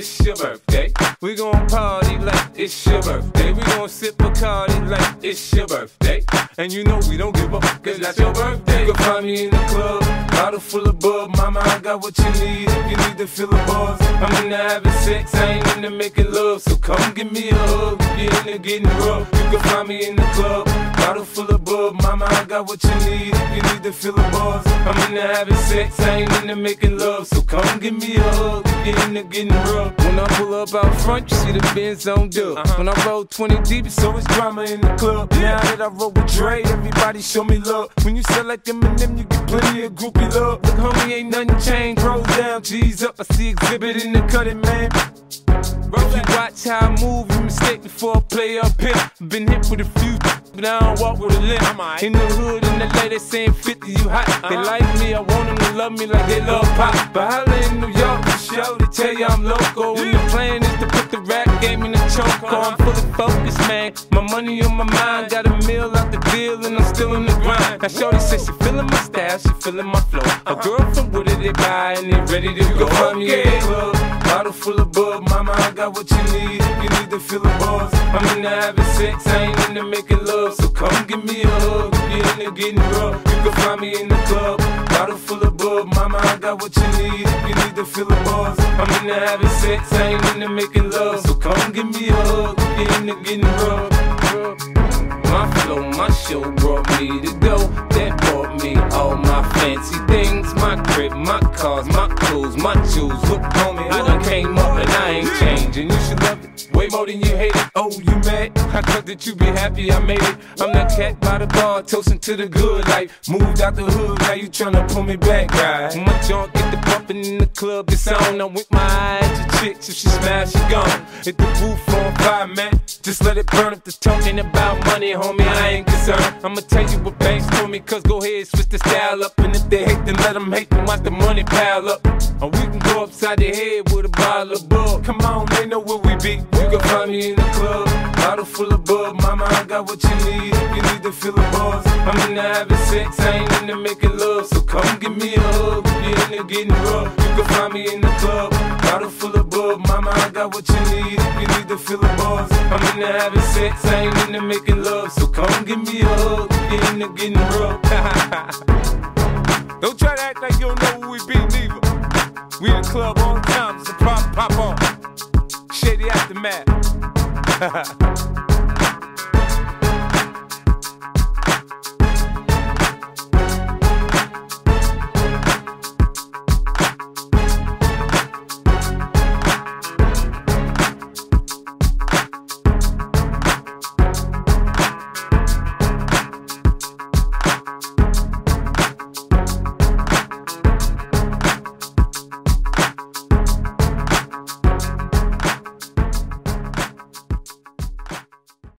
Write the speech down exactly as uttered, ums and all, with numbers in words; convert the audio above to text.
it's your birthday. We gon' party like it's your birthday. We gon' sip Bacardi like it's your birthday. And you know we don't give up, cause that's your birthday. You can find me in the club, bottle full of bub. Mama, I got what you need if you need to feel the buzz. I'm into having sex, I ain't into making love. So come give me a hug if you're into getting rough. You can find me in the club, bottle full of bub. Mama, I got what you need if you need to feel the buzz. I'm into having sex, I ain't into making love. So come give me a hug if you're into getting rough. When I pull up out front, you see the Benz on dub. Uh-huh. When I roll twenty deep, it's always drama in the club. Now that I roll with Dre, everybody show me love. When you sell like Eminem, you get plenty of groupie love. Look, homie, ain't nothing changed. Roll down, G's up. I see exhibit in the cutting, man. If you watch how I move, you mistake before I play up here. Been hit with a few, but I don't walk with a limp. In the hood, in the lady, they saying fifty, you hot. Uh-huh. They like me, I want them to love me like they love pop. But holla in New York, for show, they tell you I'm loco. Yeah. And the plan is to put the rap game in the choke. Uh-huh. I'm fully focused, man. My money on my mind, got a meal out the deal, and I'm still in the grind. Now shorty says she feeling my style, she feeling my flow. Uh-huh. A girl from Wooded, they buy, and they ready to go. Find me in the club, bottle full of bub. Mama, I got what you need if you need to feel the buzz. I'm into having sex, I ain't into making love. So come give me a hug if you're into getting rough. You can find me in the club, bottle full of bub. Mama, I got what you need if you need to feel the buzz. I'm into having sex, I ain't into making love. So come give me a hug if you're into getting rough. My flow, my show brought me to go. That brought me all my fancy things. My crib, my cars, my clothes, my jewels. Look, homie, I done came up and I ain't changing. You should love it way more than you hate it. Oh, you mad? I thought that you be happy I made it. I'm that cat by the bar, toasting to the good life. Moved out the hood, now you tryna pull me back, right? When my junk get the bumping in the club, it's on. I'm with my eyes to chicks, if she smash, she gone. Hit the roof on fire, man. Just let it burn if the talking about money, homie, I ain't concerned. I'ma tell you what banks told me, cause go ahead, switch the style up. And if they hate, then let them hate, then watch the money pile up. Or we can go upside the head with a bottle of bug. Come on, they know where we be. You can find me in the club, bottle full of bub. Mama, I got what you need if you need to feel the buzz. I'm into having sex, I ain't into making love. So come give me a hug if you're into getting rough. You can find me in the club, bottle full of bub. Mama, I got what you need if you need to feel the buzz. I'm into having sex, I ain't into making love. So come give me a hug if you're into getting rough. Don't try to act like you don't know who we be, neither. We in the club all the time, so pop, pop on. Shady Aftermath.